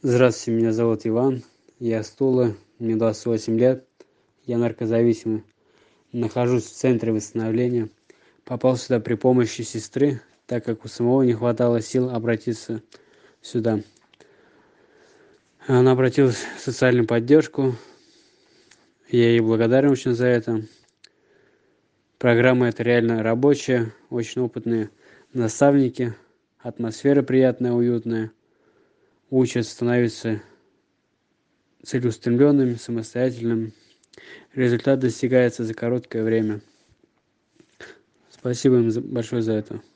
Здравствуйте, меня зовут Иван, я с Тулы, мне 28 лет, я наркозависимый, нахожусь в центре восстановления. Попал сюда при помощи сестры, так как у самого не хватало сил обратиться сюда. Она обратилась в социальную поддержку, я ей благодарен очень за это. Программа эта реально рабочая, очень опытные наставники, атмосфера приятная, уютная, учат становиться целеустремленным, самостоятельным. Результат достигается за короткое время. Спасибо им большое за это.